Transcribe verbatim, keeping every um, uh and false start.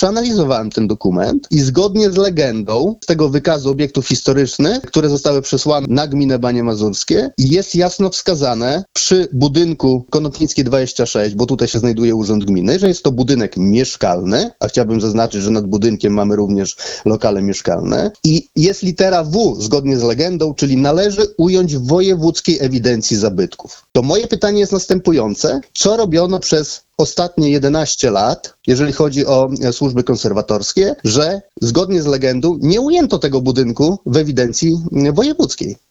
przeanalizowałem ten dokument i zgodnie z legendą z tego wykazu obiektów historycznych, które zostały przesłane na gminę Banie Mazurskie, jest jasno wskazane przy budynku Konopnickiej dwadzieścia sześć, bo tutaj się znajduje urząd gminy, że jest to budynek mieszkalny, a chciałbym zaznaczyć, że nad budynkiem mamy również lokale mieszkalne i jest litera W zgodnie z legendą, czyli należy ująć w wojewódzkiej ewidencji zabytków. To moje pytanie jest następujące. Co robiono przez ostatnie jedenaście lat, jeżeli chodzi o służby konserwatorskie, że zgodnie z legendą nie ujęto tego budynku w ewidencji wojewódzkiej?